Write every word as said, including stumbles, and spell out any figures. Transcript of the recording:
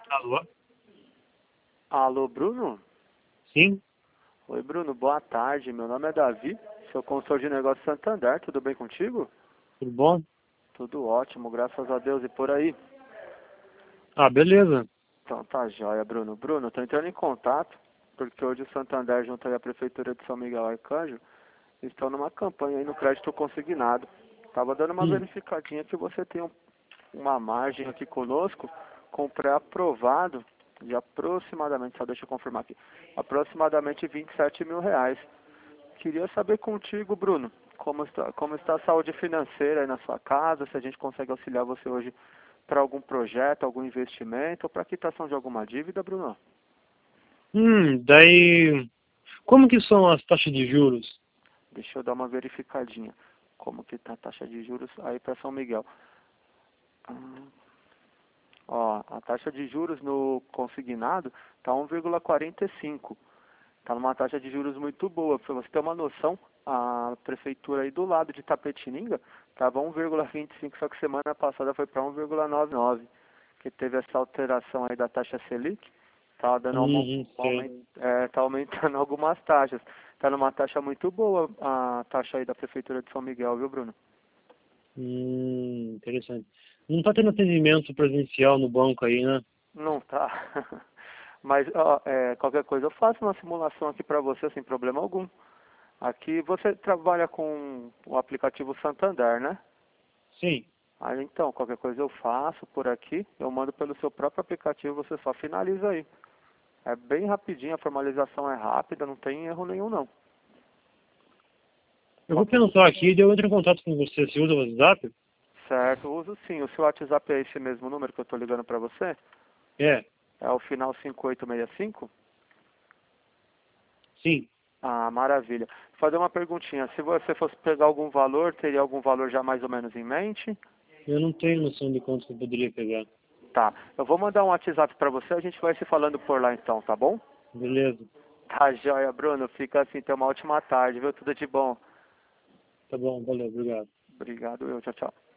Alô? Alô, Bruno? Sim? Oi, Bruno, boa tarde. Meu nome é Davi, sou consultor de negócios Santander. Tudo bem contigo? Tudo bom? Tudo ótimo, graças a Deus. E por aí? Ah, beleza. Então tá jóia, Bruno. Bruno, tô entrando em contato porque hoje o Santander, junto aí à Prefeitura de São Miguel Arcanjo, estão numa campanha aí no crédito consignado. Tava dando uma Hum. verificadinha que você tem um- uma margem aqui conosco com pré-aprovado de aproximadamente, só deixa eu confirmar aqui, aproximadamente vinte e sete mil reais. Queria saber contigo, Bruno, como está, como está a saúde financeira aí na sua casa, se a gente consegue auxiliar você hoje para algum projeto, algum investimento ou para quitação de alguma dívida, Bruno? Hum, daí... Como que são as taxas de juros? Deixa eu dar uma verificadinha. Como que está a taxa de juros aí para São Miguel? Ah, ó, a taxa de juros no consignado está um vírgula quarenta e cinco. Está numa taxa de juros muito boa. Para você ter uma noção, a prefeitura aí do lado de Tapetininga estava um vírgula vinte e cinco, só que semana passada foi para um vírgula noventa e nove, que teve essa alteração aí da taxa Selic. Está dando uma, Hum, uma sei. aumen- é, tá aumentando algumas taxas. Está numa taxa muito boa a taxa aí da prefeitura de São Miguel, viu, Bruno? Hum, interessante. Não tá tendo atendimento presencial no banco aí, né? Não tá. Mas ó, é, qualquer coisa eu faço uma simulação aqui para você sem problema algum. Aqui você trabalha com o aplicativo Santander, né? Sim. Ah, então, qualquer coisa eu faço por aqui, eu mando pelo seu próprio aplicativo, você só finaliza aí. É bem rapidinho, a formalização é rápida, não tem erro nenhum não. Eu vou pensar aqui e eu entro em contato com você. Você usa o WhatsApp? Certo, uso sim. O seu WhatsApp é esse mesmo número que eu estou ligando para você? É. É o final cinco oito seis cinco? Sim. Ah, maravilha. Vou fazer uma perguntinha. Se você fosse pegar algum valor, teria algum valor já mais ou menos em mente? Eu não tenho noção de quanto que eu poderia pegar. Tá. Eu vou mandar um WhatsApp para você, a gente vai se falando por lá então, tá bom? Beleza. Tá joia, Bruno. Fica assim, tenha uma ótima tarde, viu? Tudo de bom. Tá bom, valeu, obrigado. Obrigado, eu. Tchau, tchau.